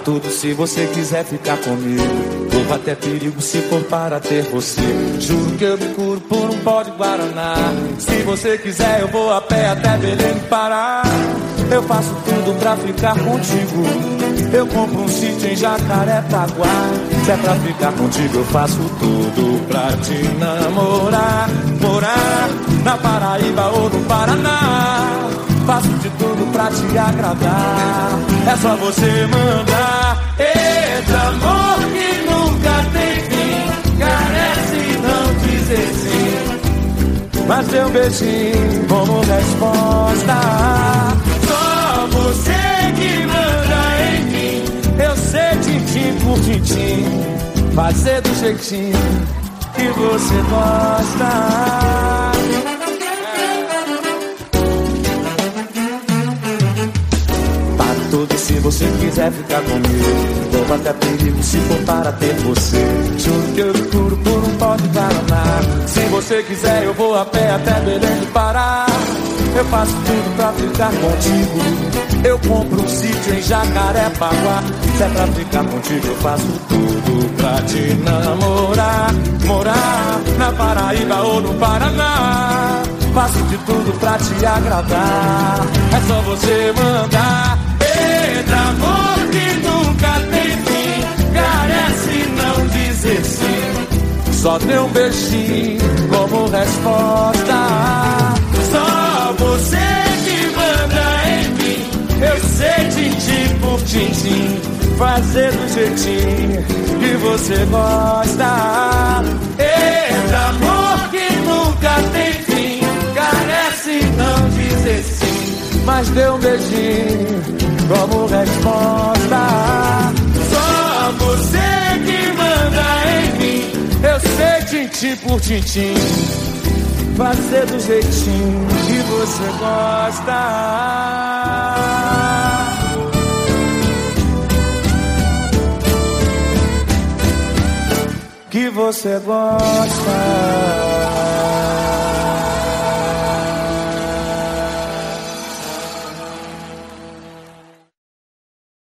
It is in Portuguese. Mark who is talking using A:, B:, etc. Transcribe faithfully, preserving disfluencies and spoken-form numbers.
A: tudo se você quiser ficar comigo. Corro até perigo se for para ter você. Juro que eu me curo por um pó de Guaraná. Se você quiser eu vou a pé até Belém do Pará. Eu faço tudo pra ficar contigo. Eu compro um sítio em Jacarepaguá. Se é pra ficar contigo eu faço tudo pra te namorar. Morar na Paraíba ou no Paraná. Faço de tudo pra te agradar. É só você mandar. Eita, amor que nunca tem fim. Carece não dizer sim, mas deu um beijinho como resposta. Só você que manda em mim. Eu sei tintim por tintim, fazer do jeitinho que você gosta. Tudo se você quiser ficar comigo. Vou até perigo se for para ter você. Juro que eu me curo por um pó de Guaraná. Se você quiser eu vou a pé até Belém do Pará. Eu faço tudo pra ficar contigo. Eu compro um sítio em Jacarepaguá. Se é pra ficar contigo eu faço tudo pra te namorar. Morar na Paraíba ou no Paraná. Faço de tudo pra te agradar. É só você mandar. Eita, amor que nunca tem fim. Carece não dizer sim, só deu um beijinho como resposta. Só você que manda em mim. Eu sei tintim por tintim, fazer do jeitinho que você gosta. Eita, amor que nunca tem fim. Carece não dizer sim, mas deu um beijinho como resposta. Só você que manda em mim. Eu sei tintim por tintim, fazer do jeitinho que você gosta. Que você gosta.